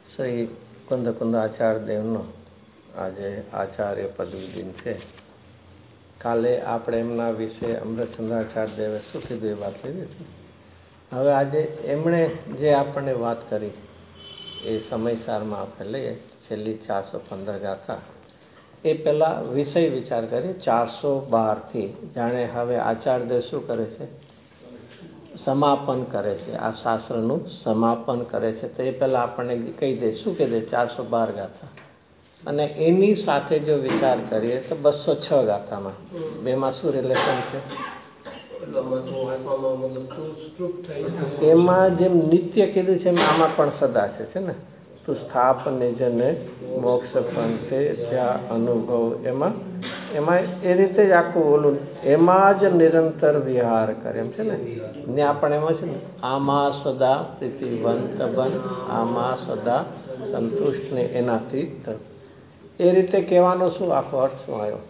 શ્રી કુંદ આચાર્ય દેવનો આજે આચાર્ય પદવી દિન છે. કાલે આપણે એમના વિશે અમૃતચંદ્રાચાર્ય દેવે શું કીધું એ વાત લીધી હતી. હવે આજે એમણે જે આપણને વાત કરી એ સમયસારમાં આપણે લઈએ. છેલ્લી 415 ગાથા એ પહેલાં વિષય વિચાર કરીએ. 412થી જાણે હવે આચાર્ય દેવ શું કરે છે, સમાપન કરે છે, આ શાસ્ત્રનું સમાપન કરે છે. તો એ પહેલાં આપણને કહી દે, શું કહી દે, 412 ગાથા અને એની સાથે જો વિચાર કરીએ તો 206 ગાથામાં બેમાં શું રિલેશન છે. એમાં જેમ નિત્ય કીધું છે એમ આમાં પણ સદા છે ને. તું સ્થાપ નિજને મોક્ષ પંથે ત્યાં અનુભવ, એમાં એ રીતે જ આખું બોલું, એમાં જ નિરંતર વિહાર કરે એમ છે ને. ત્યાં પણ એમાં છે ને, આમાં સદા પ્રીતિવંત બન, આમાં સદા સંતુષ્ટ ને એનાથી એ રીતે કહેવાનો શું આખો અર્થ શું આવ્યો.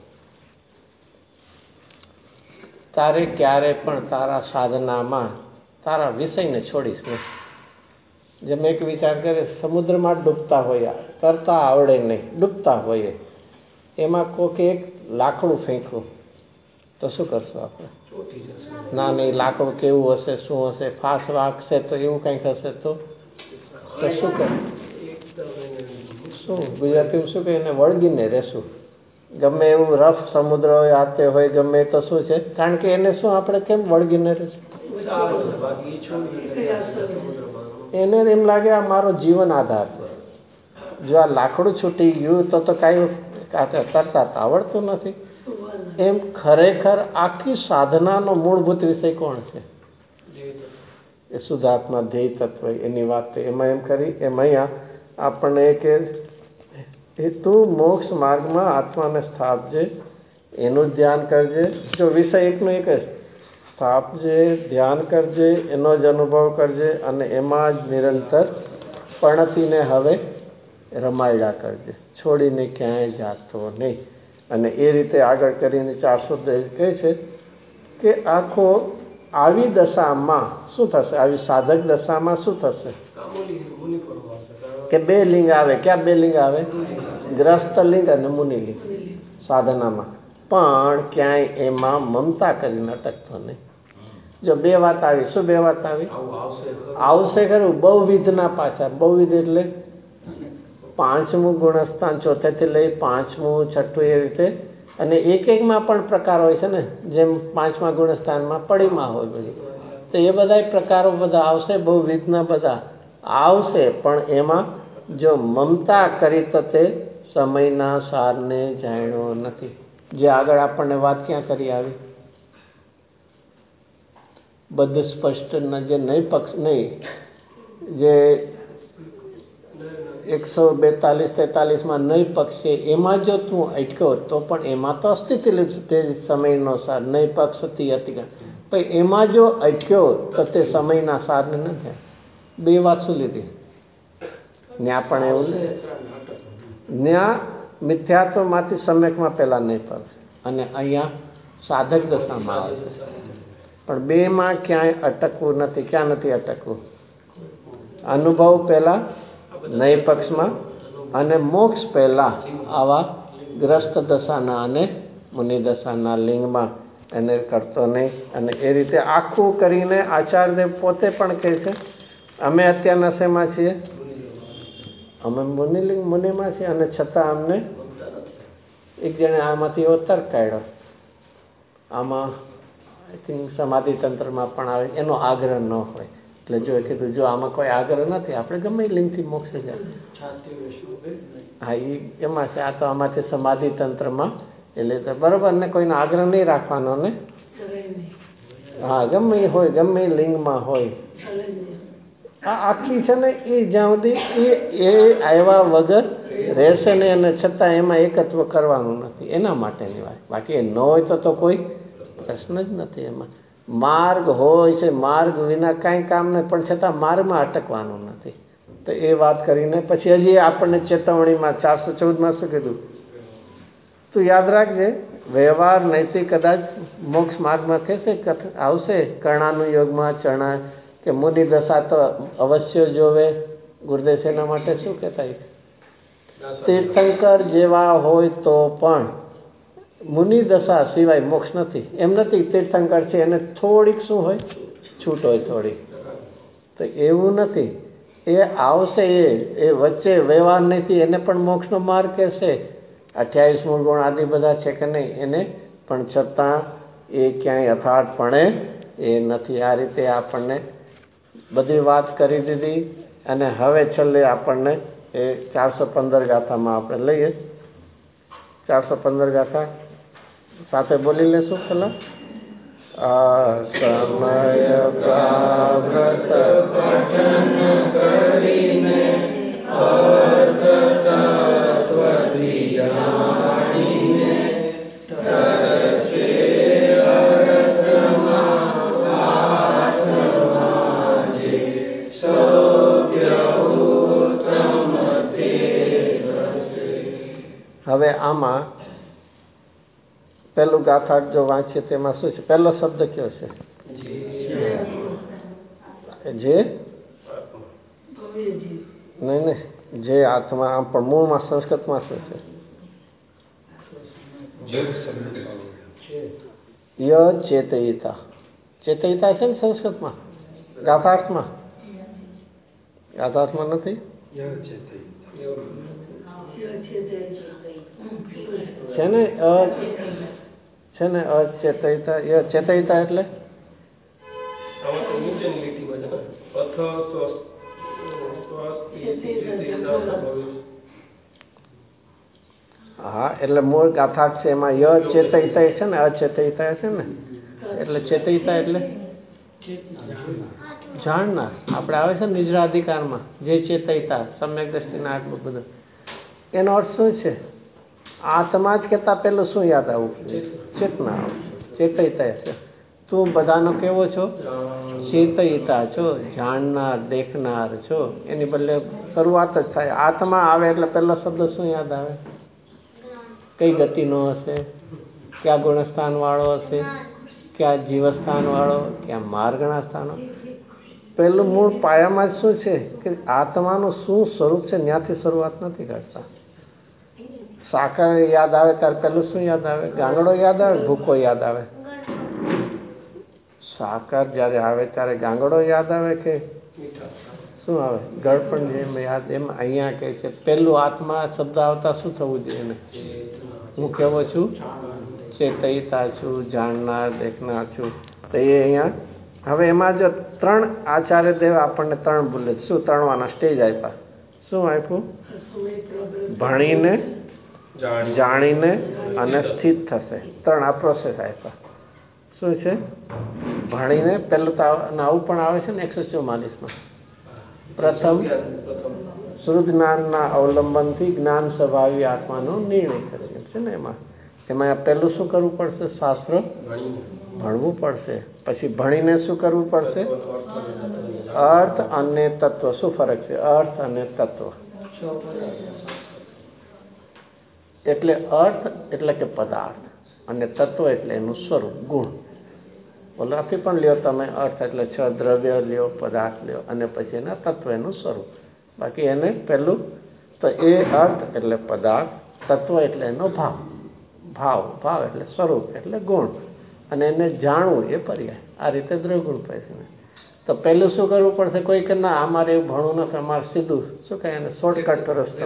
તારે ક્યારે પણ તારા સાધનામાં તારા વિષયને છોડીશ નહીં. જેમ એક વિચાર કરે, સમુદ્રમાં ડૂબતા હોય, તરતા આવડે નહીં, ડૂબતા હોઈએ, એમાં કોઈક એક લાકડું ફેંકવું તો શું કરશું આપણે? ના નહીં, લાકડું કેવું હશે, શું હશે, ફાસ વાગશે તો એવું કંઈક હશે તો શું કરે, શું ગુજરાતી શું કહે, એને વળગીને રહેશું. ગમે એવું રફ સમુદ્ર હોય, આતે હોય, ગમે તો શું છે, કારણ કે એને શું આપણે કેમ વળગીને રહેશું? એને એમ લાગે આ મારો જીવન આધાર છે. જો આ લાકડું છૂટી ગયું તો કાંઈ તરતા આવડતું નથી. એમ ખરેખર આખી સાધનાનો મૂળભૂત વિષય કોણ છે? એ શુદ્ધાત્મા ધ્યેય તત્વ. એની વાત એમાં એમ કરી, એમ અહીંયા આપણને કે તું મોક્ષ માર્ગમાં આત્માને સ્થાપજે, એનું જ ધ્યાન કરજે. જો વિષય એકનો એક જ, સ્થાપજે, ધ્યાન કરજે, એનો જ અનુભવ કરજે અને એમાં જ નિરંતર પણતીને હવે રમાયડા કરજે, છોડીને ક્યાંય જાતો નહીં. અને એ રીતે આગળ કરીને 400 કહે છે કે આખો આવી દશામાં શું થશે, આવી સાધક દશામાં શું થશે કે 2 લિંગ આવે. ક્યાં 2 લિંગ આવે? ગ્રસ્ત લિંગ અને મુનિલિંગ સાધનામાં. પણ ક્યાંય એમાં મમતા કરીને અટકતો નહીં. જો 2 વાત આવી, શું 2 વાત આવી? આવશે ખરું બહુવિધના પાછા. બહુવિધ એટલે 5મું ગુણસ્થાન, 4થેથી લઈ 5મું, 6ઠું, એ રીતે. અને એકમાં પણ પ્રકાર હોય છે ને, જેમ 5મા ગુણસ્થાનમાં પડીમાં હોય બધી. તો એ બધા પ્રકારો બધા આવશે, બહુવિધના બધા આવશે. પણ એમાં જો મમતા કરી તો તે સમયના સારને જાણ્યો નથી. જે આગળ આપણને વાત ક્યાં કરી આવી, બધું સ્પષ્ટ જે નહીં પક્ષ નહીં, જે 142-43માં નહીં પક્ષ છે, એમાં જો તું અટક્યો તો પણ એમાં તો અસ્થિતિ તે સમયનો સાર નહીં પક્ષથી હતી. પણ એમાં જો અટક્યો તો તે સમયના સારને નથી. 2 વાત શું લીધી? ત્યાં પણ એવું ત્યાં મિથ્યાત્વમાંથી સમ્યકમાં પહેલાં નહીં પક્ષ અને અહીંયા સાધક દશામાં આવે છે. પણ 2માં ક્યાંય અટકવું નથી. ક્યાં નથી અટકવું? અનુભવ પહેલાં નહીં પક્ષમાં અને મોક્ષ પહેલાં આવા ગ્રસ્ત દશાના અને મુનિ દશાના લિંગમાં એને કરતો નહીં. અને એ રીતે આખું કરીને આચાર્યદેવ પોતે પણ કહે છે, અમે અત્યારના શેમાં છીએ? અમે મુનિમાં છીએ. અને છતાં અમને એક જણે આમાંથી એવો તર્ક કાઢ્યો, આમાં આઈ થિંક સમાધિ તંત્રમાં પણ આવે, એનો આગ્રહ ન હોય. એટલે જો એ કીધું જો આમાં કોઈ આગ્રહ નથી, આપણે ગમે લિંગથી મોક્ષે જાય. હા, એમાં છે. આ તો આમાંથી સમાધિ તંત્રમાં, એટલે બરોબર ને, કોઈનો આગ્રહ નહીં રાખવાનો ને. હા, ગમે હોય, ગમે લિંગમાં હોય. આ આખી છે ને, એ જ્યાં સુધી એ આવ્યા વગર રહેશે ને, અને છતાં એમાં એકત્વ કરવાનું નથી, એના માટેની વાત. બાકી એ ન હોય તો કોઈ પ્રશ્ન જ નથી. એમાં માર્ગ હોય છે, માર્ગ વિના કાંઈ કામ નહીં, પણ છતાં માર્ગમાં અટકવાનું નથી. તો એ વાત કરીને પછી હજી આપણને ચેતવણીમાં 414માં શું કીધું? તું યાદ રાખજે, વ્યવહાર નૈતિક કદાચ મોક્ષ માર્ગમાં કહેશે આવશે, કર્ણાનુયોગમાં ચરણા કે મુનિ દશા તો અવશ્ય જોવે, ગુરુદેવ એના માટે શું કહેતા? તીર્થંકર જેવા હોય તો પણ મુનિ દશા સિવાય મોક્ષ નથી. એમ નથી તીર્થંકર છે એને થોડીક શું હોય, છૂટ હોય થોડીક, તો એવું નથી. એ આવશે, એ વચ્ચે વ્યવહાર નથી, એને પણ મોક્ષનો માર્ગ કહેશે. 28 મૂળ ગુણ આદિ બધા છે કે નહીં, એને પણ છતાં એ ક્યાંય યથાર્થપણે એ નથી. આ રીતે આપણને બધી વાત કરી દીધી. અને હવે છેલ્લે આપણને એ 415 ગાથામાં આપણે લઈએ. 415 ગાથા સાથે બોલી લેશું પેલા. સમય પ્રાવૃત પઠન કરીને અર્થ તત્વથી જાણીને તરસે અર્થમાં આત્મા જે સૌખ્ય ઉત્તમ તે રસે. હવે આમાં પહેલું ગાથા જો વાંચીએ તેમાં શું છે? પહેલો શબ્દ કયો છે? જે નહીં, જે આત્મા. આમ પણ મૂળમાં સંસ્કૃતમાં શું છે? ય ચેતયિતા. ચેતયિતા છે ને સંસ્કૃતમાં, ગાથાર્થમાં. ગાથાર્થમાં નથી છે ને? છે ને અચેતયિતા. ય ચેતયિતા એટલે હા, એટલે મૂળ ગાથાર્થ છે એમાં ય ચેતયિતા છે ને, અચેતયિતા છે ને. એટલે ચેતયિતા એટલે જાણનાર. આપણે આવે છે ને નિજરાધિકારમાં જે ચેતયિતા, સમ્યક દ્રષ્ટિના આટલું બધું. એનો અર્થ શું છે? આત્મા જ કહેતા પેલું શું યાદ આવવું? ચેતના. ચેતયિતા છે. તું બધાનો કેવો છો? ચેતયિતા છો, જાણનાર, દેખનાર છો. એની બદલે શરૂઆત જ થાય. આત્મા આવે એટલે પહેલો શબ્દ શું યાદ આવે? કઈ ગતિનો હશે? ક્યાં ગુણસ્થાન વાળો હશે? ક્યાં જીવસ્થાન વાળો? ક્યાં માર્ગના સ્થાનો? પેલું મૂળ પાયામાં જ શું છે કે આત્માનું શું સ્વરૂપ છે, ત્યાંથી શરૂઆત નથી કરતા. સાકર યાદ આવે ત્યારે પેલું શું યાદ આવે? ગાંગડો યાદ આવે, ભૂકો યાદ આવે? સાકર જયારે આવે ત્યારે ગાંગડો યાદ આવે કે શું આવે? ગળપણ જેમ યાદ. એમ અહીંયા કહે છે પેલું આત્મા શબ્દ આવતા શું થવું જોઈએ ને? હું કેવો છું? ચેતયિતા છું, જાણનાર, દેખનાર છું. તો એ અહીંયા હવે એમાં જો 3 આચાર્ય દેવ આપણને 3 બોલે. શું ત્રણવાના સ્ટેજ આપ્યા? શું આપ્યું? ભણીને, જાણીને અને સ્થિત થશે. 3 આ પ્રોસેસ આપ્યા. શું છે? ભણીને પેલું તો આવું પણ આવે છે ને 144માં. પ્રથમ શુદ્ધ જ્ઞાનના અવલંબનથી જ્ઞાન સ્વભાવી આત્માનો નિર્ણય કરે છે ને. એમાં પહેલું શું કરવું પડશે? શાસ્ત્ર ભણવું પડશે. પછી ભણીને શું કરવું પડશે? અર્થ અને તત્વ. શું ફરક છે અર્થ અને તત્વ? એટલે અર્થ એટલે કે પદાર્થ, અને તત્વ એટલે એનું સ્વરૂપ, ગુણ. ઓલાથી પણ લ્યો તમે. અર્થ એટલે 6 દ્રવ્ય લ્યો, પદાર્થ લ્યો, અને પછી એના તત્વ એનું સ્વરૂપ. બાકી એને પેલું તો એ અર્થ એટલે પદાર્થ, તત્વ એટલે એનો ભાવ, ભાવ એટલે સ્વરૂપ એટલે ગુણ, અને એને જાણવું એ પર્યાય. આ રીતે દ્રવગુણ પછી. તો પહેલું શું કરવું પડશે? કોઈ કે ના અમારે એવું ભણવું નથી, અમારે સીધું શું કહે એને શોર્ટકટ રસ્તો,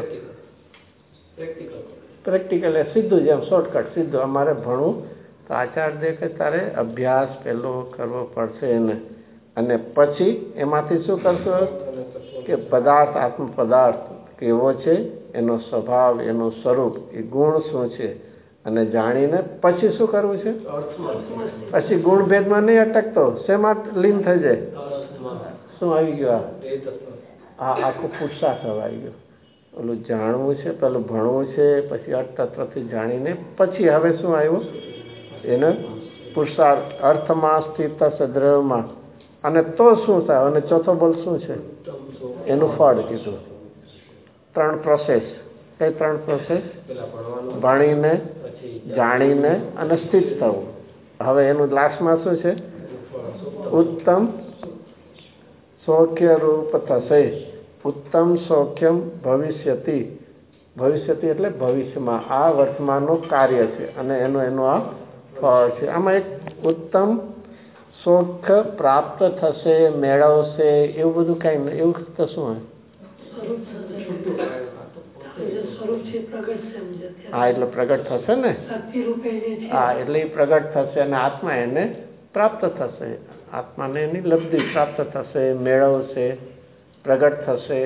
પ્રેક્ટિકલ, સીધું જેમ શોર્ટકટ સીધું અમારે ભણવું. તો આચાર્ય દે કે તારે અભ્યાસ પહેલો કરવો પડશે એને. અને પછી એમાંથી શું કરશો કે પદાર્થ, આત્મ પદાર્થ કેવો છે, એનો સ્વભાવ, એનું સ્વરૂપ, એ ગુણ શું છે, અને જાણીને પછી શું કરવું છે? પછી ગુણ ભેદમાં નહીં અટકતો. શેમાં લીન થઈ જાય? શું આવી ગયું? આ આખું પુરુષાર્થ આવી ગયો. ઓલું જાણવું છે, પેલું ભણવું છે, પછી અર્થતત્વથી જાણીને પછી હવે શું આવ્યું? એને પુરુષાર્થ, અર્થમાં સ્થિત થશે, દ્રવ્યમાં. અને તો શું થાય? અને ચોથો બોલ શું છે? એનું ફળ કીધું. 3 પ્રોસેસ. કઈ 3 પ્રોસેસ? ભણીને, જાણીને અને સ્થિત થવું. હવે એનું લાસ્ટમાં શું છે? ઉત્તમ સૌખ્ય રૂપ થશે. ઉત્તમ સૌખ્યમ ભવિષ્યતિ. ભવિષ્યતિ એટલે ભવિષ્યમાં, આ વર્તમાનનું કાર્ય છે અને એનું આ ફળ છે. આમાં એક ઉત્તમ સુખ પ્રાપ્ત થશે, મેળવશે, એવું બધું કઈ નહીં. એવું તો શું હોય? હા, એટલે પ્રગટ થશે ને. હા, એટલે એ પ્રગટ થશે અને આત્મા એને પ્રાપ્ત થશે. આત્માને એની લબ્ધિ પ્રાપ્ત થશે, મેળવશે, પ્રગટ થશે.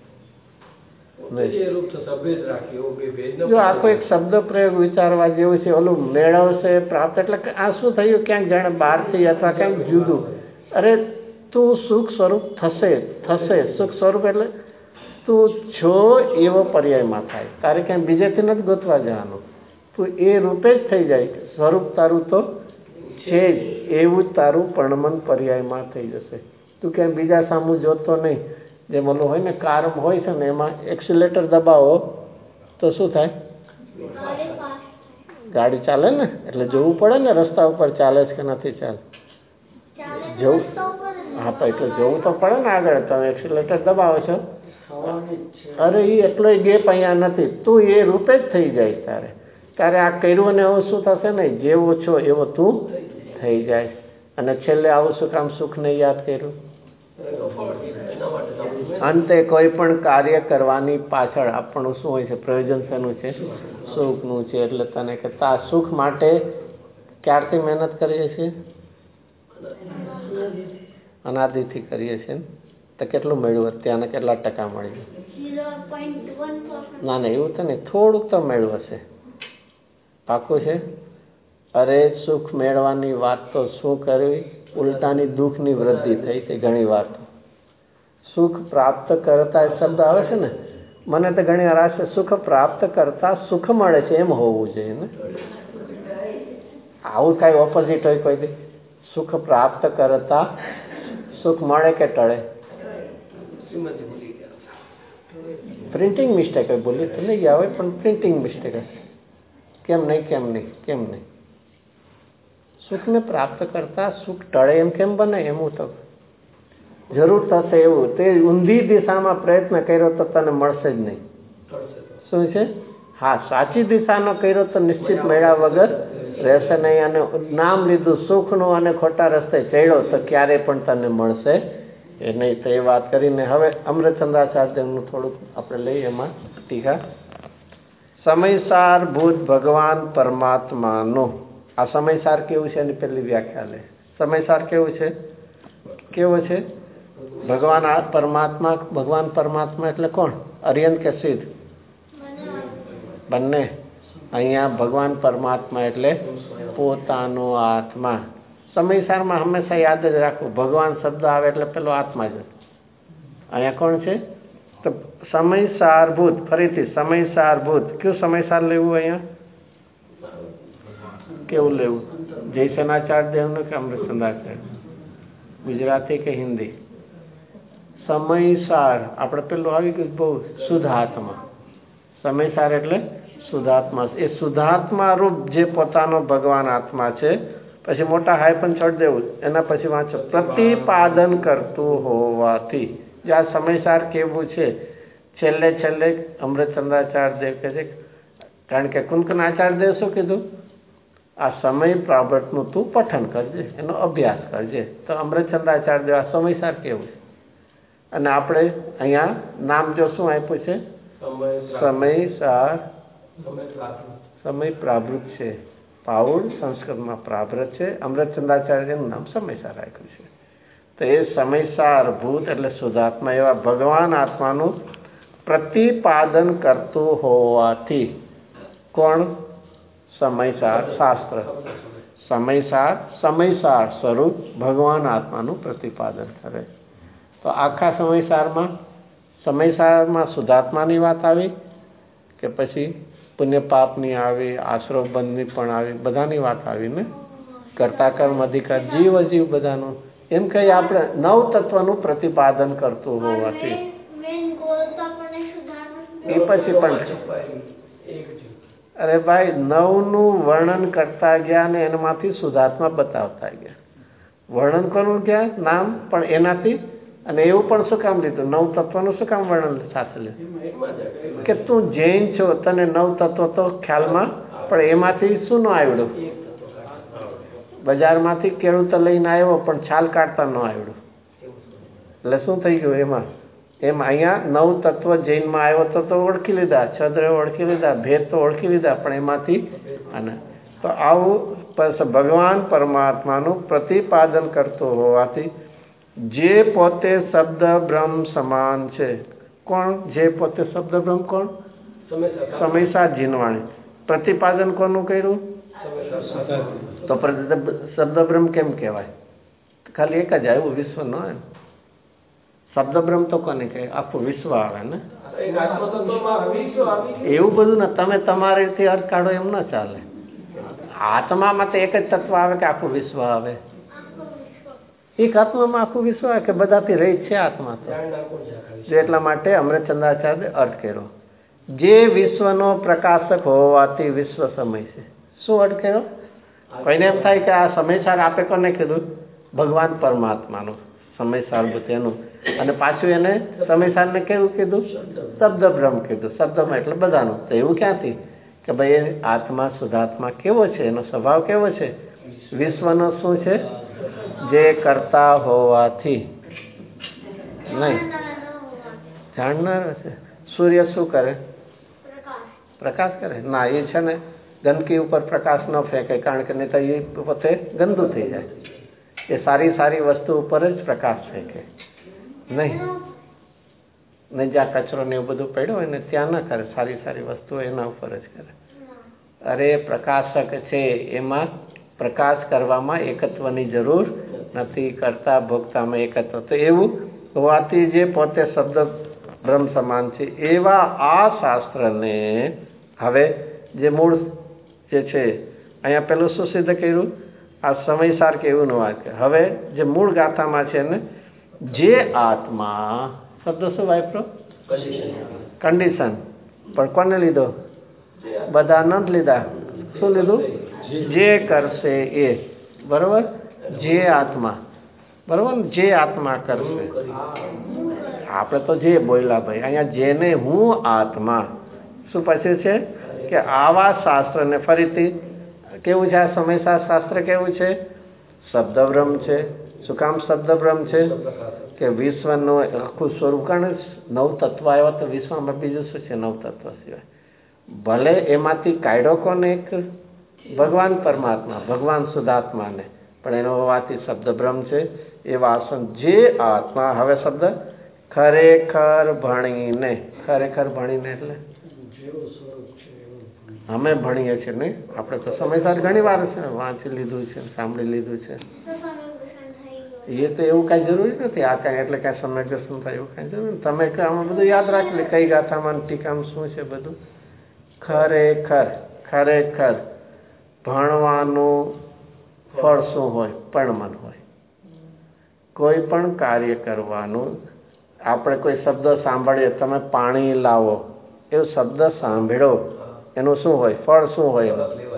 જો આખો એક શબ્દ પ્રયોગ વિચારવા જેવું છે. ઓલું મેળવશે, પ્રાપ્ત, એટલે આ શું થયું? ક્યાંક જાણે બહારથી અથવા ક્યાંક જુદું. અરે તું સુખ સ્વરૂપ થશે. સુખ સ્વરૂપ એટલે તું છો એવો પર્યાયમાં થાય. તારે ક્યાંય બીજેથી નથી ગોતવા જવાનું. તું એ રૂપે જ થઈ જાય. સ્વરૂપ તારું તો છે જ, એવું જ તારું પરણમન પર્યાયમાં થઈ જશે. તું ક્યાંય બીજા સામું જોતો નહીં. જેમ ઓલું હોય ને, કાર હોય છે ને, એમાં એક્સિલેટર દબાવો તો શું થાય? ગાડી ચાલે ને. એટલે જોવું પડે ને રસ્તા ઉપર ચાલે છે કે નથી ચાલે. જોવું. હા, તો એટલે જોવું તો પડે ને આગળ. તમે એક્સિલેટર દબાવો છો. અરે એ એટલો ગેપ અહીંયા નથી. તું એ રૂપે જ થઈ જાય. તારે આ કર્યું અને એવું શું થશે ને, જેવો છો એવો તું થઈ જાય. અને છેલ્લે આવું શું કામ સુખને યાદ કર્યું? અંતે કોઈ પણ કાર્ય કરવાની પાછળ આપણું શું હોય છે? પ્રયોજન શેનું છે? સુખનું છે. એટલે તને કે તા સુખ માટે ક્યારથી મહેનત કરીએ છીએ? અનાદિથી કરીએ છીએ. તો કેટલું મળ્યું અત્યારને? કેટલા ટકા મળ્યું? ના, એવું તો નહીં, થોડુંક તો મળ્યું હશે. પાકું છે? અરે સુખ મેળવાની વાત તો શું કરવી, ઉલટાની દુઃખની વૃદ્ધિ થઈ છે ઘણી વાર. સુખ પ્રાપ્ત કરતા શબ્દ આવે છે ને, મને તો ઘણી વાર છે સુખ પ્રાપ્ત કરતા સુખ મળે છે એમ હોવું જોઈએ ને. આવું કાંઈ ઓપોઝિટ હોય કોઈ દી? સુખ પ્રાપ્ત કરતા સુખ મળે કે ટળે? પ્રિન્ટિંગ મિસ્ટેક હોય, બોલી તો નહીં ગયા હોય પણ પ્રિન્ટિંગ મિસ્ટેક હશે. કેમ નહીં? સુખને પ્રાપ્ત કરતા સુખ ટળે એમ કેમ બને? એમ તો જરૂર થશે એવું. તે ઊંધી દિશામાં પ્રયત્ન કર્યો તો તને મળશે જ નહીં. શું છે? હા, સાચી દિશાનો કર્યો તો નિશ્ચિત મળ્યા વગર રહેશે નહીં. અને નામ લીધું સુખનું અને ખોટા રસ્તે ચડ્યો તો ક્યારે પણ તને મળશે એ નહીં. તો એ વાત કરીને હવે અમૃતચંદ્રાચાર્યનું થોડુંક આપણે લઈએ એમાં ટીકા. સમયસાર ભૂત ભગવાન પરમાત્માનો. આ સમયસાર કેવું છે એની પહેલી વ્યાખ્યા લે. સમયસાર કેવો છે? ભગવાન પરમાત્મા એટલે કોણ? અર્યંત કે સિદ્ધ? બંને. અહીંયા ભગવાન પરમાત્મા એટલે પોતાનો આત્મા. સમયસારમાં હંમેશા યાદ જ રાખવું, ભગવાન શબ્દ આવે એટલે પેલો આત્મા જ. અહીંયા કોણ છે? તો સમયસારભૂત. ફરીથી સમયસારભૂત. કયું સમયસાર લેવું અહીંયા? કેવું લેવું? જયસેનાચાર્ય દેવનું કે અમૃતચંદ્રાચાર્ય? ગુજરાતી કે હિન્દી? સમયસાર આપણે પેલું આવી ગયું બહુ શુદ્ધાત્મા. સમયસાર એટલે શુદ્ધાત્મા. એ શુદ્ધાત્મા રૂપ જે પોતાનો ભગવાન આત્મા છે. પછી મોટા હાઈપન છોડી દેવું. એના પછી વાંચો, પ્રતિપાદન કરતું હોવાથી. જે આ સમયસાર કેવું છે છેલ્લે અમૃતચંદ્રાચાર્ય દેવ કહે છે, કારણ કે કુંકનાચાર્ય દેવ શું કીધું? આ સમય પ્રાવૃતનું તું પઠન કરજે, એનો અભ્યાસ કરજે. તો અમૃતચંદ્રાચાર્ય દેવ આ સમયસાર કેવું છે. અને આપણે અહીંયા નામ જો શું આપ્યું છે? સમયસાર. સમય પ્રાવૃત છે. પાઉલ સંસ્કૃતમાં પ્રાવૃત છે. અમૃતચંદ્રાચાર્યનું નામ સમયસાર રાખ્યું છે. તો એ સમયસાર ભૂત એટલે શુદ્ધાત્મા એવા ભગવાન આત્માનું પ્રતિપાદન કરતું હોવાથી. કોણ? સમયસાર શાસ્ત્ર. સમયસાર સ્વરૂપ ભગવાન આત્માનું પ્રતિપાદન કરે. તો આખા સમયસારમાં શુદ્ધાત્માની વાત આવી કે પછી પુણ્ય પાપની આવી, આશરો બંધની પણ આવી, બધાની વાત આવી ને. કર્તા કર્મ અધિકાર જીવ બધાનું એમ કહી આપણે નવ તત્વનું પ્રતિપાદન કરતું હોવાથી એ પછી પણ અરે ભાઈ નવનું વર્ણન કરતા ગયા ને એનામાંથી શુદ્ધાત્મા બતાવતા ગયા. વર્ણન કરવું ગયા નામ, પણ એનાથી અને એવું પણ શું કામ લીધું? નવ તત્વનું શું કામ વર્ણન સાથે લીધું? કે તું જૈન છો, તને નવ તત્વ તો ખ્યાલમાં, પણ એમાંથી શું ન આવડ્યું? બજારમાંથી કેળું તો લઈને આવ્યો, પણ છાલ કાઢતા ન આવડ્યું. એટલે શું થઈ ગયું એમાં? અહીંયા નવ તત્વ જૈનમાં આવ્યો તો ઓળખી લીધા, છદ્ર ઓળખી લીધા, ભેદ તો ઓળખી લીધા, પણ એમાંથી અને તો આવું ભગવાન પરમાત્માનું પ્રતિપાદન કરતો હોવાથી જે પોતે શબ્દ બ્રહ્મ સમાન છે. કોણ જે પોતે શબ્દ બ્રહ્મ? કોણ? સમયસા જીનવાણી. પ્રતિપાદન કોનું કર્યું? તો શબ્દ બ્રહ્મ કેમ કહેવાય? ખાલી એક જ આવ્યું, વિશ્વ નો. શબ્દ બ્રહ્મ તો કોને કહે? આખું વિશ્વ આવે ને. એવું બધું ને તમે તમારી રીતે અર્થ કાઢો એમ ના ચાલે. આત્મામાં તો એક જ તત્વ આવે કે આખું વિશ્વ આવે? એક આત્મામાં આખું વિશ્વ આવે કે બધાથી રહી છે આત્મા? તો એટલા માટે અમૃતચંદ્રાચાર્ય અર્થ કર્યો, જે વિશ્વનો પ્રકાશક હોવાથી વિશ્વ સમય છે. શું અર્થ કર્યો? કોઈને એમ થાય કે આ સમયસાર આપે કોને કીધું? ભગવાન પરમાત્માનું સમયસાર એનું. અને પાછું એને સમયસારને કેવું કીધું? શબ્દ બ્રહ્મ કીધું. શબ્દમાં એટલે બધાનું. તો એવું ક્યાંથી કે ભાઈ આત્મા શુદ્ધાત્મા કેવો છે? એનો સ્વભાવ કેવો છે? વિશ્વનો શું છે? જે કરતા હોવાથી નહીં જાણનાર છે. સૂર્ય શું કરે? પ્રકાશ કરે. ના, એ છે ને ગંદકી ઉપર પ્રકાશ ન ફેંકે, કારણ કે નહીં તો એ પોતે ગંદુ થઈ જાય. એ સારી સારી વસ્તુ ઉપર જ પ્રકાશ ફેંકે, નહીં જ્યાં કચરો ને એવું બધું પડ્યો હોય ને ત્યાં ના કરે. સારી સારી વસ્તુઓ એના ઉપર જ કરે. અરે પ્રકાશક છે, એમાં પ્રકાશ કરવામાં એકત્વની જરૂર નથી, કરતા ભોગતામાં એકત્વ. તો એવું હોવાથી જે પોતે શબ્દ બ્રહ્મ સમાન છે એવા આ શાસ્ત્રને હવે જે મૂળ જે છે અહીંયા પેલું શું સિદ્ધ કર્યું? આ સમયસાર કે એવું નું વાત. હવે જે મૂળ ગાથામાં છે ને, જે આત્મા શબ્દ શું વાપરો? કન્ડિશન. પણ કોને લીધો? બધા ન લીધા. શું લીધું? જે કરશે એ. બરોબર? જે આત્મા. બરોબર ને? જે આત્મા કરશે. આપણે તો જે બોલ્યા ભાઈ, અહીંયા જેને હું આત્મા. શું પછી છે કે આવા શાસ્ત્રને ફરીથી કેવું છે? આ સમયસાર શાસ્ત્ર કેવું છે? શબ્દ બ્રહ્મ છે. શું કામ શબ્દ બ્રહ્મ છે? કે વિશ્વનું આખું સ્વરૂપ. કારણ નવ તત્વ આવ્યા તો વિશ્વમાં બીજું શું છે નવ તત્વ સિવાય? ભલે એમાંથી કાઢ્યો કોને? એક ભગવાન પરમાત્મા, ભગવાન શુદ્ધાત્માને, પણ એનો હોવાથી શબ્દ બ્રહ્મ છે. એ વાસન જે આત્મા. હવે શબ્દ ખરેખર ભણીને. ખરેખર ભણીને એટલે અમે ભણીએ છીએ નહીં? આપણે તો સમયસર ઘણી વાર છે વાંચી લીધું છે, સાંભળી લીધું છે. એ તો એવું કઈ જરૂરી નથી. આ કઈ એટલે કઈ સમય દર્શન થાય એવું કઈ જરૂર. તમે આમાં બધું યાદ રાખી લે, કઈ ગાથામાં ટીકામાં શું છે બધું. ખરેખર ખરેખર ભણવાનું ફળ શું હોય? પરમન હોય. કોઈ પણ કાર્ય કરવાનું, આપણે કોઈ શબ્દ સાંભળીએ, તમે પાણી લાવો, એવો શબ્દ સાંભળો, એનું શું હોય? ફળ શું હોય?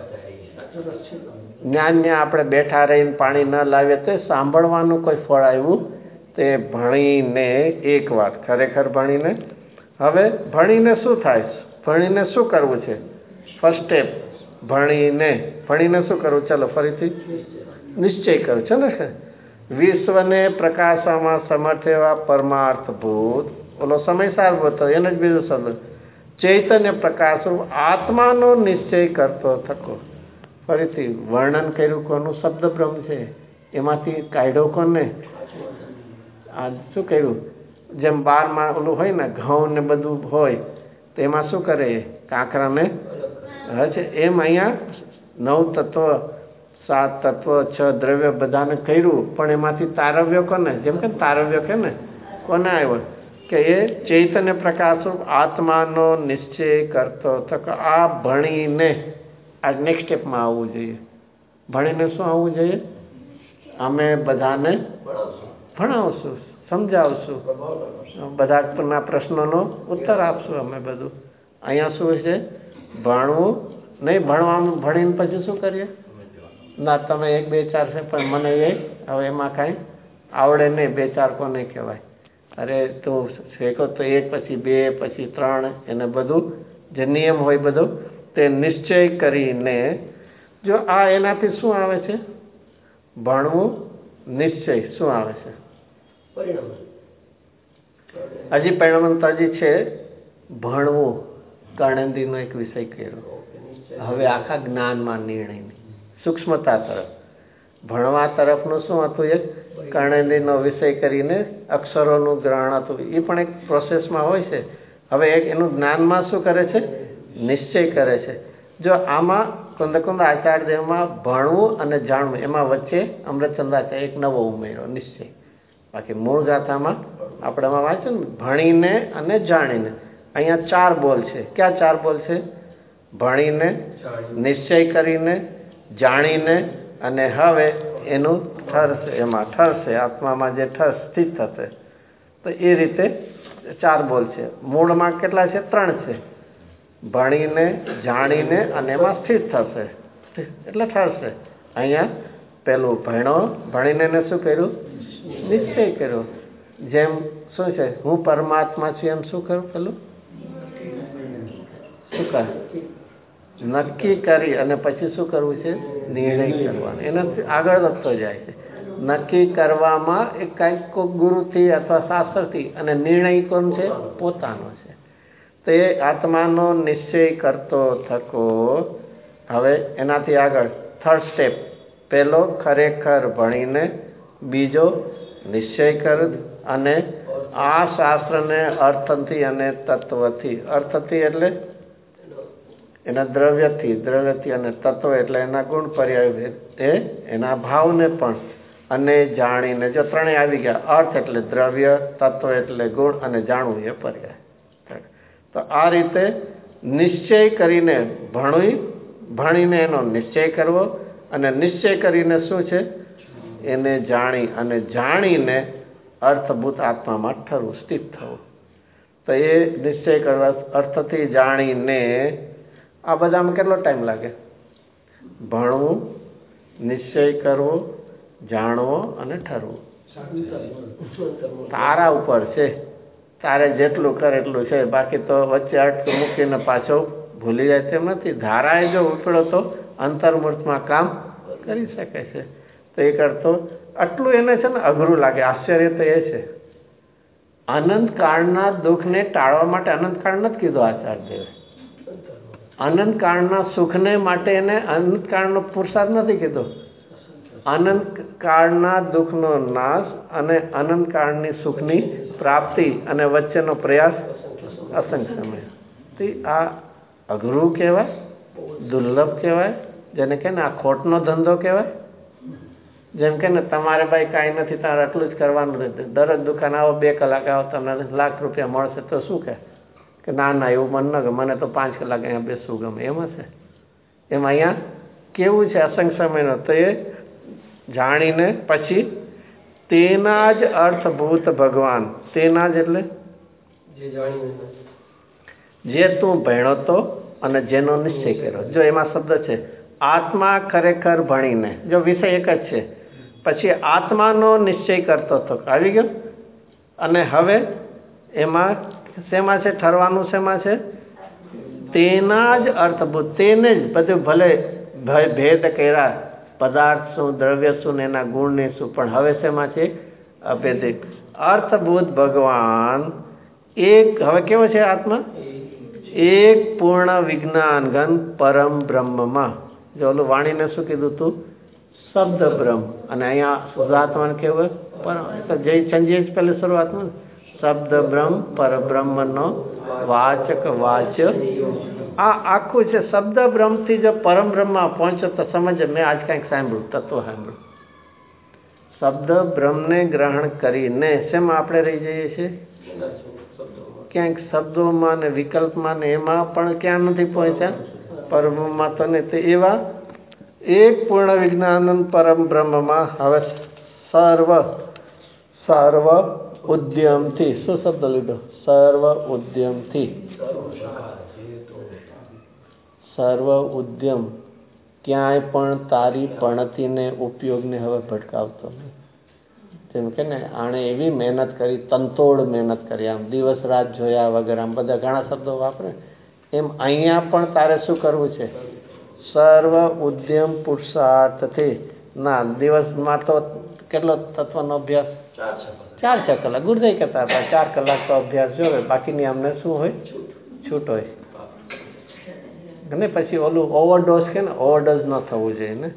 જ્ઞાન આપણે બેઠા રહીને પાણી ન લાવીએ તો સાંભળવાનું કોઈ ફળ આવ્યું? તે ભણીને એક વાત, ખરેખર ભણીને. હવે ભણીને શું થાય? ભણીને શું કરવું છે? ફર્સ્ટ સ્ટેપ ભણીને શું કરવું? ચલો ફરીથી નિશ્ચય કરવું છે ને. વિશ્વને પ્રકાશવામાં સમર્થ એવા પરમાર્થભૂત, ઓલો સમયસાર હતો એને જ બીજું શબ્દ ચૈતન્ય પ્રકાશ આત્માનો નિશ્ચય કરતો થકો. ફરીથી વર્ણન કર્યું કોનું? શબ્દ બ્રહ્મ છે. એમાંથી કાઢ્યો કોને? આ શું કર્યું? જેમ બારમાં ઓલું હોય ને, ઘઉં ને બધું હોય તો એમાં શું કરે? કાંકરાને છે. એમ અહીંયા નવ તત્વ, 7 તત્વ, 6 દ્રવ્ય બધાને કર્યું, પણ એમાંથી તારવ્ય કોને? જેમ કે તારવ્ય કે ને કોને આવ્યો? કે એ ચૈતન્ય પ્રકાશ આત્માનો નિશ્ચય કરતો થકો. આ ભણીને આ નેક્સ્ટ સ્ટેપમાં આવવું જોઈએ. ભણીને શું આવવું જોઈએ? અમે બધાને ભણાવશું, સમજાવશું, બધાના પ્રશ્નોનો ઉત્તર આપશું અમે બધું. અહીંયા શું છે? ભણવું નહીં. ભણવાનું ભણીને પછી શું કરીએ? ના, તમે 1 2 4 છે પણ મને એ હવે એમાં કાંઈ આવડે નહીં. 2 4 કોને કહેવાય? અરે તું શેકો તો 1 પછી 2 પછી 3 એને બધું જે નિયમ હોય બધો તે નિશ્ચય કરીને જો આ એનાથી શું આવે છે? ભણવું નિશ્ચય શું આવે છે? હજી પરિણામ હજી છે ભણવું. કર્ણેન્દ્રિયનો એક વિષય કર્યો. હવે આખા જ્ઞાનમાં નિર્ણયની સૂક્ષ્મતા તરફ ભણવા તરફનું શું હતું? એક કર્ણેન્દ્રિયનો વિષય કરીને અક્ષરોનું ગ્રહણ હતું. એ પણ એક પ્રોસેસમાં હોય છે. હવે એક એનું જ્ઞાનમાં શું કરે છે? નિશ્ચય કરે છે. જો આમાં કુંદ આચાર્યદેવમાં ભણવું અને જાણવું એમાં વચ્ચે અમૃતચંદ્રાચાર્ય એક નવો ઉમેરો નિશ્ચય. બાકી મૂળ ગાથામાં આપણે એમાં વાંચ્યું ને ભણીને અને જાણીને. અહીંયા 4 બોલ છે. ક્યાં 4 બોલ છે? ભણીને, નિશ્ચય કરીને, જાણીને અને હવે એનું ઠરશે, એમાં ઠરશે, આત્મામાં જે સ્થિત થશે. તો એ રીતે 4 બોલ છે. મૂળમાં કેટલા છે? 3 છે. ભણીને, જાણીને અને એમાં સ્થિત થશે એટલે ઠરશે. અહીંયા પેલું ભણીને શું કર્યું? નિશ્ચય કર્યો. જેમ શું છે? હું પરમાત્મા છું એમ શું કરું? પેલું શું કર? નક્કી કરી અને પછી શું કરવું છે? નિર્ણય કરવાનો. એનાથી આગળ વધતો જાય છે. નક્કી કરવામાં એક કાંઈક ગુરુથી અથવા શાસ્ત્રથી અને નિર્ણય કોણ છે? પોતાનો છે. તો એ આત્માનો નિશ્ચય કરતો થકો. હવે એનાથી આગળ 3rd સ્ટેપ. પહેલો ખરેખર ભણીને, બીજો નિશ્ચય કર અને આ શાસ્ત્રને અર્થથી અને તત્વથી. અર્થથી એટલે એના દ્રવ્યથી અને તત્વ એટલે એના ગુણ પર્યાય એ એના ભાવને પણ અને જાણીને. જો 3 આવી ગયા. અર્થ એટલે દ્રવ્ય, તત્વ એટલે ગુણ અને જાણવું એ પર્યાય. તો આ રીતે નિશ્ચય કરીને ભણીને એનો નિશ્ચય કરવો અને નિશ્ચય કરીને શું છે? એને જાણી અને જાણીને અર્થભૂત આત્મામાં ઠરવું, સ્થિત થવું. તો એ નિશ્ચય કરવા અર્થથી જાણીને આ બધામાં કેટલો ટાઈમ લાગે? ભણવું, નિશ્ચય કરવો, જાણવો અને ઠરવું. તારા ઉપર છે. તારે જેટલું કરે એટલું છે. બાકી તો વચ્ચે અટક મૂકીને પાછો ભૂલી જાય તેમ નથી. ધારાએ જો ઉપડો તો અંતર્મૂર્તમાં કામ કરી શકે છે. તો એ કરતો આટલું એને છે ને અઘરું લાગે. આશ્ચર્ય તો એ છે અનંતકાળના દુઃખને ટાળવા માટે અનંતકાળ નથી કીધું આચાર્યદેવે. અનંતકાળના સુખને માટે એને અનંતકાળનો પુરુષાર્થ નથી કીધો. અનંતકાળના દુઃખનો નાશ અને અનંતકાળની સુખની પ્રાપ્તિ અને વચ્ચેનો પ્રયાસ અસંખ્ય સમય. આ અઘરું કહેવાય, દુર્લભ કહેવાય. જેને કે ને આ ખોટનો ધંધો કહેવાય. જેમ કે ને તમારે ભાઈ કાંઈ નથી, તારે આટલું જ કરવાનું રહેશે. દરરોજ દુકાન આવો, 2 કલાક આવો, તમને લાખ રૂપિયા મળશે તો શું કે ના એવું મને ન ગમે, મને તો 5 કલાક અહીંયા બેસવું ગમે. એમ હશે. એમ અહીંયા કેવું છે? અસંખ્ય સમયનો. તો એ જાણીને પછી તેના જ અર્થભૂત ભગવાન. તેના જ એટલે જે તું ભણ્યો તો અને જેનો નિશ્ચય કર્યો. જો એમાં શબ્દ છે આત્મા ખરેખર ભણીને. જો વિષય એક જ છે. પછી આત્માનો નિશ્ચય કરતો હતો. આવી ગયો. અને હવે એમાં શેમાં છે ઠરવાનું? શેમાં છે? તેના જ અર્થભૂત. તેને જ બધું ભલે ભેદ કર્યા, પદાર્થ શું, દ્રવ્ય શું, એના ગુણ ને શું, પણ હવે શેમાં છે? અભેદિક અર્થભૂત ભગવાન એક. હવે કેવો છે આત્મા? એક પૂર્ણ વિજ્ઞાન ઘન પરમ બ્રહ્મમાં. જો ઓલું વાણીને શું કીધું તું? શબ્દ બ્રહ્મ. અને અહીંયા શુદ્ધાત્માને કેવું? જય સંજય પહેલે શરૂઆતમાં શબ્દ બ્રહ્મ પરબ્રહ્મનો વાચક વાચ્ય. આ આખું છે. શબ્દ બ્રહ્મથી જો પરમ બ્રહ્મમાં પહોંચો તો સમજ. મેં આજ કંઈક સાંભળ્યું, તત્વ સાંભળ્યું. શબ્દ બ્રહ્મને ગ્રહણ કરીને શેમાં આપણે રહી જઈએ છીએ? ક્યાંક શબ્દોમાં ને વિકલ્પમાં ને એમાં પણ ક્યાં નથી પહોંચ્યા? પરબ્રહ્મમાં તો નહીં. તો એવા એક પૂર્ણ વિજ્ઞાનંદ પરમ બ્રહ્મમાં હવે સર્વ ઉદ્યમથી. શું શબ્દ લીધો? સર્વ ઉદ્યમથી. સર્વ ઉદ્યમ. ક્યાંય પણ તારી પણતીને ઉપયોગને હવે ભટકાવતો નહીં. જેમ કે ને આણે એવી મહેનત કરી, તનતોડ મહેનત કરી, આમ દિવસ રાત જોયા વગર, આમ બધા ઘણા શબ્દો વાપરે. એમ અહીંયા પણ તારે શું કરવું છે? સર્વ ઉદ્યમ પુરુષાર્થથી. ના, દિવસમાં તો કેટલો તત્વનો અભ્યાસ? 4 કલાક. ગુરુદેવ કહેતા હતા 4 કલાક તો અભ્યાસ જોવે, બાકીની અમને શું હોય? છૂટ હોય. અને પછી ઓલું ઓવરડોઝ કે ને, ઓવરડોઝ ન થવું જોઈએ ને.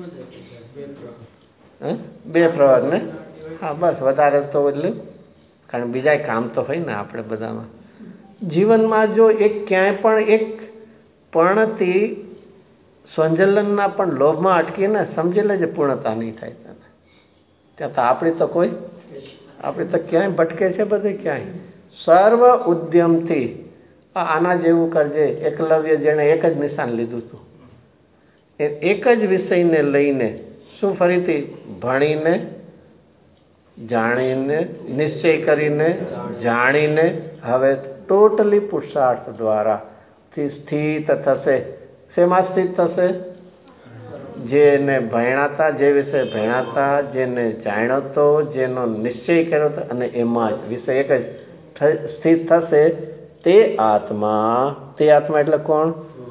2 પ્રવર ને. હા, બસ વધારે તો એટલું, કારણ બીજા કામ તો હોય ને આપણે બધામાં. જીવનમાં જો એક ક્યાંય પણ એક પર્ણથી સંજલનના પણ લોભમાં અટકીને સમજી લેજે, પૂર્ણતા નહીં થાય તને. ત્યાં તો આપણી તો ક્યાંય ભટકે છે બધે ક્યાંય. સર્વ ઉદ્યમથી આના જેવું કરજે. એકલવ્ય જેણે એક જ નિશાન લીધું હતું, એ એક જ વિષયને લઈને શું ફરીથી ભણીને, જાણીને, નિશ્ચય કરીને, જાણીને હવે ટોટલી પુરુષાર્થ દ્વારા સ્થિત થશે. શેમાં સ્થિત થશે? જેને ભણ્યા હતા, જે વિષય ભણ્યા હતા, જેને જાણ્યો હતો, જેનો નિશ્ચય કર્યો હતો, અને એમાં જ વિષય એક જ સ્થિત થશે. તે આત્મા એટલે કોણ?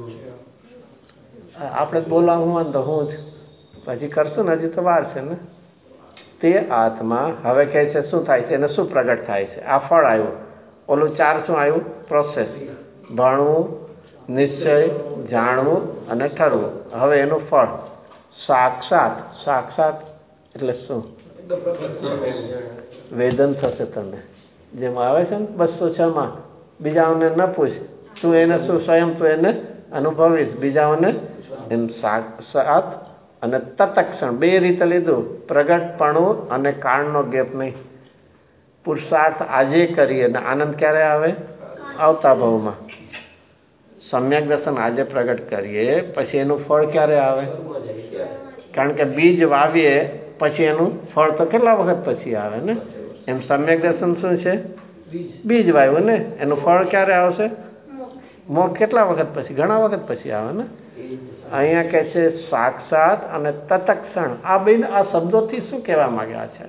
આપણે બોલા હું તો હું જ હજી કરશું ને, હજી તો વાર છે ને. તે આત્મા હવે કહે છે શું થાય છે? એને શું પ્રગટ થાય છે? આ ફળ આવ્યું. ઓલું 4 શું આવ્યું? પ્રોસેસ. ભણવું, નિશ્ચય, જાણવું અને ઠરવું. હવે એનું ફળ સાક્ષાત એટલે શું? વેદન થશે તને. જેમ આવે છે ને 206માં, બીજાઓને ન પૂછ, તું એને શું સ્વયં તું એને અનુભવીશ. બીજાઓને એમ સાક્ષાત અને તત્ક્ષણ 2 રીતે લીધું. પ્રગટપણું અને કાળનો ગેપ નહીં. પુરુષાર્થ આજે કરીએ ને આનંદ ક્યારે આવે? આવતા ભાવમાં. સમ્યક દર્શન આજે પ્રગટ કરીએ, પછી એનું ફળ ક્યારે આવે? કારણ કે બીજ વાવીએ પછી એનું ફળ તો કેટલા વખત પછી આવે ને. એમ સમ્યક દર્શન શું છે? બીજ વાવ્યું ને, એનું ફળ ક્યારે આવશે? મોક્ષ કેટલા વખત પછી? ઘણા વખત પછી આવે ને. અહીંયા કહે છે સાક્ષાત અને તત્ક્ષણ. આ બેન આ શબ્દોથી શું કહેવા માંગ્યા છે?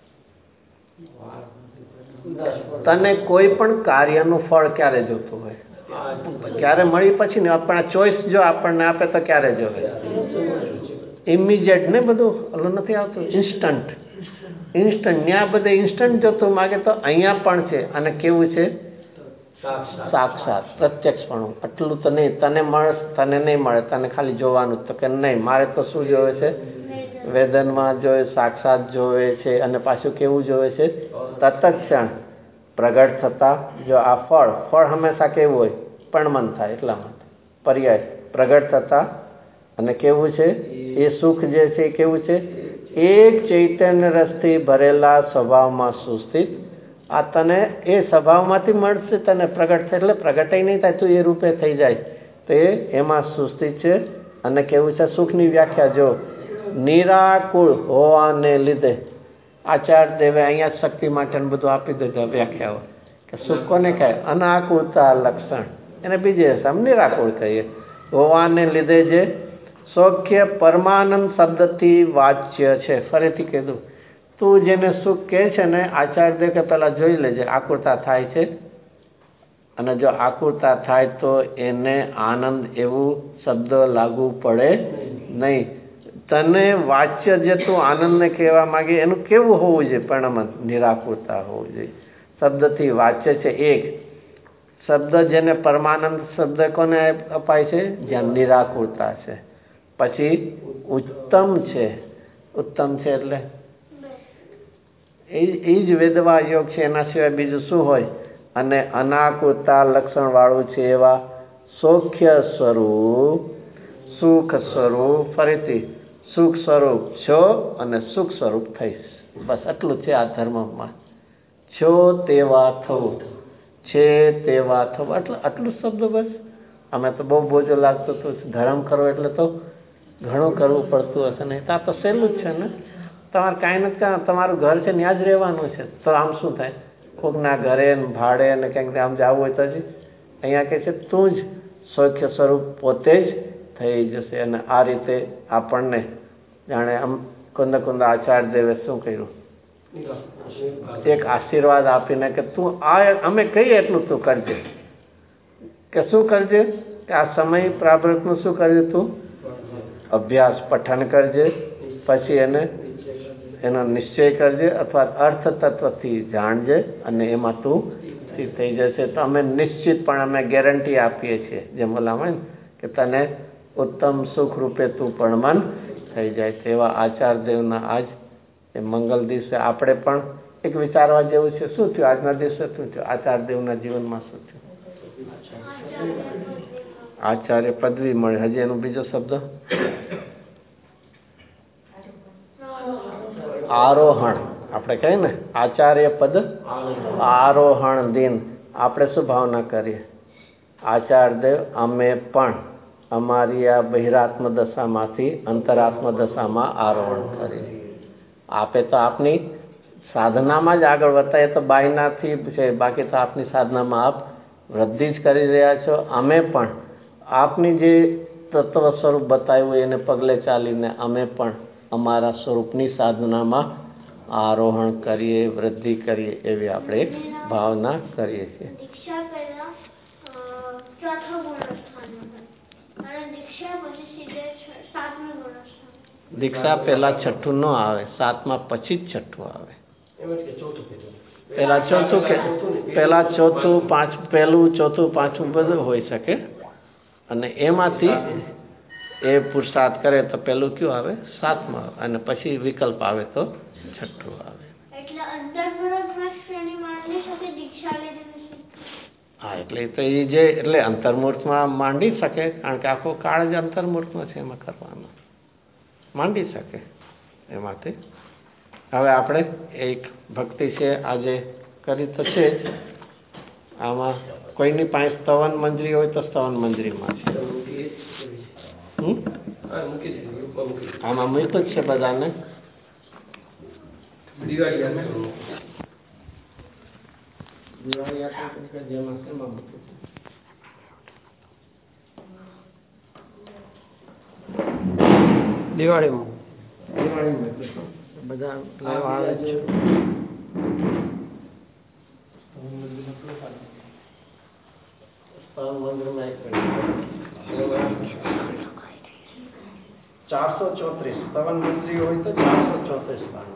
તને કોઈ પણ કાર્યનું ફળ ક્યારે જોતું હોય? ક્યારે મળી પછી ને. આપણે ચોઈસ જો આપણને આપે તો ક્યારે જોવે? ઇમિડિયેટ ને, બધું ઓલું નથી આવતું ઇન્સ્ટન્ટ. ત્યાં બધે ઇન્સ્ટન્ટ જોતું માગે તો અહીંયા પણ છે. અને કેવું છે? સાક્ષાત પ્રત્યક્ષપણું. આટલું તો નહીં, તને મળે, તને નહીં મળે, તને ખાલી જોવાનું. તો કે નહીં, મારે તો શું જોવે છે? વેદનમાં જોવે, સાક્ષાત જોવે છે. અને પાછું કેવું જોવે છે? તત્ક્ષણ પ્રગટ થતા. જો આ ફળ હંમેશા કેવું હોય? પણમન થાય. એટલા માટે પર્યાય પ્રગટ થતા. અને કેવું છે? એ સુખ જે છે એ કેવું છે? એક ચૈતન્ય રસથી ભરેલા સ્વભાવમાં સુસ્થિત. આ તને એ સ્વભાવમાંથી મળશે. તને પ્રગટ થાય એટલે પ્રગટય નહીં થાય, તું એ રૂપે થઈ જાય તો એમાં સુસ્થિત છે. અને કેવું છે? સુખની વ્યાખ્યા જો નિરાકુળ હોવાને લીધે આચાર્ય દેવે અહીંયા શક્તિ માટે બધું આપી દીધું વ્યાખ્યાઓ. કે સુખ કોને કહે? અનાકુળતા લક્ષણ. એને બીજે સમ નિરાકુળ કહીએ. હોવાને લીધે જે સૌખ્ય પરમાનંદ શબ્દથી વાચ્ય છે. ફરીથી કીધું, તું જેને સુખ કહે છે ને, આચાર્ય દેવ કે પહેલા જોઈ લેજે આકુરતા થાય છે. અને જો આકુરતા થાય તો એને આનંદ એવું શબ્દ લાગુ પડે નહીં. તને વાચ્ય જે તું આનંદને કહેવા માંગે એનું કેવું હોવું જોઈએ? પરિણામ નિરાકુરતા હોવું જોઈએ. શબ્દથી વાચ્ય છે એક શબ્દ. જેને પરમાનંદ શબ્દ કોને અપાય છે? જ્યાં નિરાકુરતા છે. પછી ઉત્તમ છે. ઉત્તમ છે એટલે એ જ વેદવા યોગ છે. એના સિવાય બીજું શું હોય? અને અનાકુરતા લક્ષણ વાળું છે એવા સૌખ્ય સ્વરૂપ, સુખ સ્વરૂપ. ફરીથી સુખ સ્વરૂપ છો અને સુખ સ્વરૂપ થઈશ. બસ આટલું છે આ ધર્મમાં. છો તેવા થવું, છે તેવા થવું. આટલું શબ્દ બસ. અમે તો બહુ બોજો લાગતો હતો. ધર્મ કરો એટલે તો ઘણું કરવું પડતું હશે ને. ત્યાં તો સહેલું જ છે ને. તમારે કાંઈ નથી કરવાનું. તમારું ઘર છે ત્યાં જ રહેવાનું છે. તો આમ શું થાય? કોકના ઘરે ભાડે અને ક્યાંક આમ જવું હોય તો જ. અહીંયા કહે છે તું જ સૌખ્ય સ્વરૂપ પોતે જ થઈ જશે. અને આ રીતે આપણને જાણે આમ કુંદ આચાર્ય દેવે શું કર્યું? એક આશીર્વાદ આપીને કે તું આ અમે કહીએ એટલું તું કરજે. કે શું કરજે? કે આ સમય પ્રારબ્ધનું શું કરજે? તું અભ્યાસ પઠન કરજે, પછી એનો નિશ્ચય કરજે અથવા અર્થતત્વથી જાણજે અને એમાં તું થઈ જશે. તો અમે નિશ્ચિતપણે અમે ગેરંટી આપીએ છીએ, જેમ બોલાવે ને કે તને ઉત્તમ સુખ રૂપે તું પરમાન થઈ જાય. તેવા આચાર્યદેવના આજ એ મંગલ દિવસે આપણે પણ એક વિચારવા જેવું છે. શું થયું આજના દિવસે? શું થયું આચાર્યદેવના જીવનમાં? શું થયું? આચાર્ય પદવી મળે. હજી એનો બીજો શબ્દ આરોહણ. આપણે કહીએ ને આચાર્ય પદ આરોહણ દિન. આપણે શું ભાવના કરીએ? આચાર્યદેવ અમે પણ અમારી આ બહિરાત્મ દશામાંથી અંતરાત્મ દશામાં આરોહણ કરીએ. આપે તો આપની સાધનામાં જ આગળ વધતા, એ તો બાયનાથી છે, બાકી તો આપની સાધનામાં આપ વૃદ્ધિ જ કરી રહ્યા છો. અમે પણ આપની જે તત્વ સ્વરૂપ બતાવ્યું એને પગલે ચાલીને અમે પણ અમારા સ્વરૂપની સાધનામાં આરોહણ કરીએ, વૃદ્ધિ કરીએ, એવી આપણે એક ભાવના કરીએ છીએ. દીક્ષા પહેલા છઠ્ઠું ન આવે, સાતમા પછી જ છઠ્ઠું આવે. પહેલા ચોથું કે પહેલા ચોથું પાંચ, પહેલું ચોથું પાંચમું બધું હોઈ શકે, અને એમાંથી એ પુરુષાર્થ કરે તો પહેલું કયું આવે? સાતમા આવે, અને પછી વિકલ્પ આવે તો છઠ્ઠું આવે. હા, એટલે તો એ જે એટલે અંતર્મુહૂર્તમાં માંડી શકે, કારણ કે આખો કાળ જ અંતર્મુહૂર્તમાં છે, એમાં કરવાનો માંડી શકે. એમાંથી હવે આપણે એક ભક્તિ છે આજે કરી તો છે જ. આમાં કોઈની પાસે સ્તવન મંજરી હોય તો સ્તવન મંજરીમાં છે. આમાં મૂક્યું જ છે બધાને. દિવાળી જેમાં શેમાં મૂક્યું છે? દિવાળીમાં બધા લેવા આવે છે. મંદિરમાં 434 સ્તવન મંત્રી હોય તો 434 સ્થાન.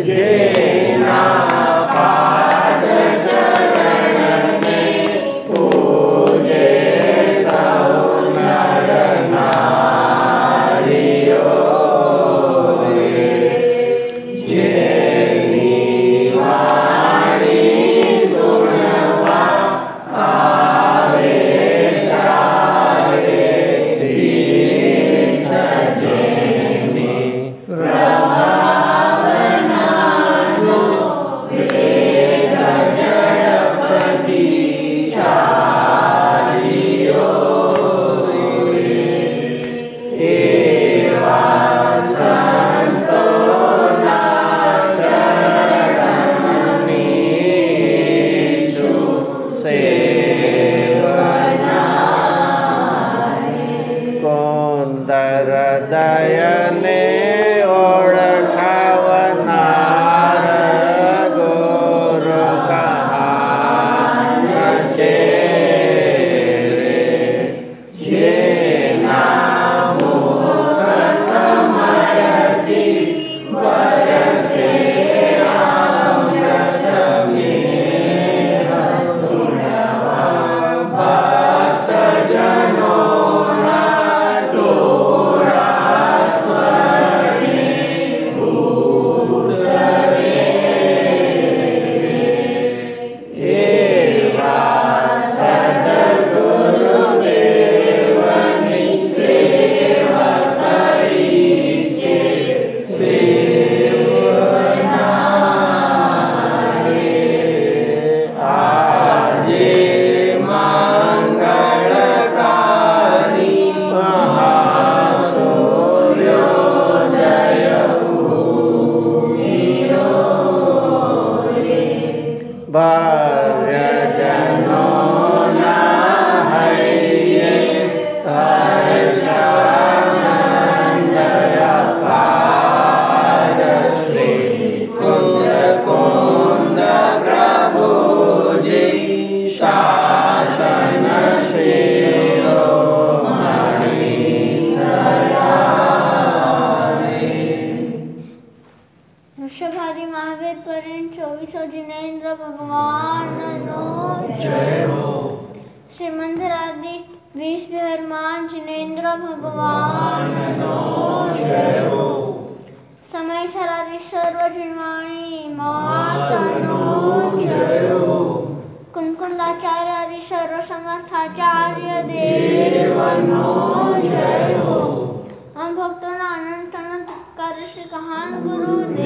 भक्तों अनंत कहान गुरु